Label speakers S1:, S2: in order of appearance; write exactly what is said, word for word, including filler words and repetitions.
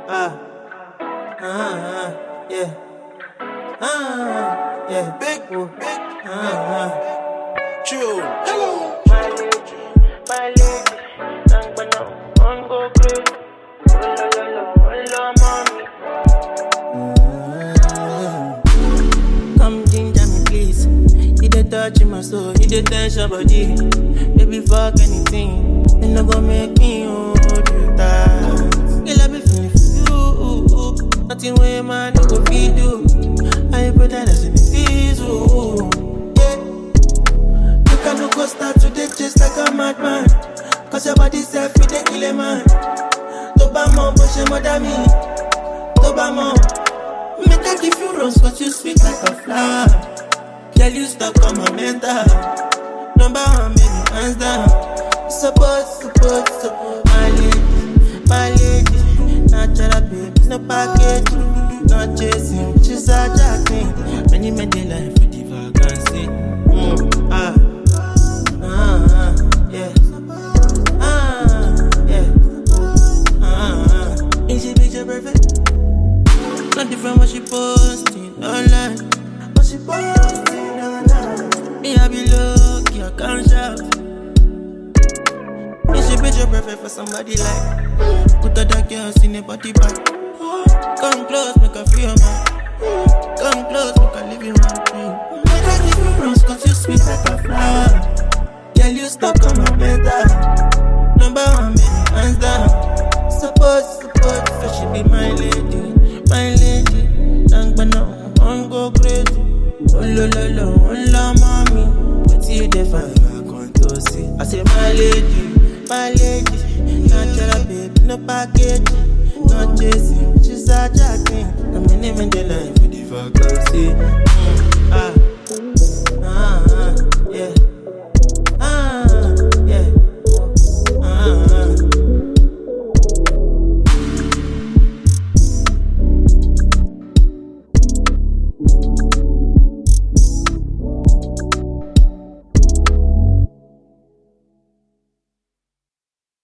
S1: Ah, ah, yeah. Ah, yeah. Big, big, ah,
S2: True. Hello.
S3: My lady, my lady, nang bana on go crazy. Oh la la la, oh la mommy.
S1: Come ginger me, please. You dey touch my soul, you dey touch your body. Baby, fuck anything. You no go make me hold you tight. Girl, I be feeling for you. Nothing way man no go fit do. I put that as in the diesel. Yeah. You can no go start today just like a madman. Cause your body self fit dey kill a man. Toba mo, push your mother me. Toba mo. Make I give you rose cause you sweet like a flower. Girl, you stuck on my mental. Number one, baby, hands down. Support, support, support. My lady, my lady. Natural baby, no package. Not chasing, she's a jacking. Many men they life with the vacancy. Mm, ah, ah, ah, yeah. Ah, yeah. Ah, ah. Is she picture perfect? Not different what she posting online. What she posting online. Me I be lucky, I can't shout. Is she picture perfect for somebody like? Put other girls in a body bag. Come close, make I feel man. Come close, make I live in one dream. Make I give you rose cause you sweet like a flower. Girl, you stuck on my mental. Number one, baby, hands down. Support, support, so she be my lady. My lady, nang bana on go crazy. Oh lo lo lo, oh la mommy. But you define I can't to see. I say my lady, my lady. Natural baby, no package. Not chasing, she's a jacking. I'm in the line with the vacancy.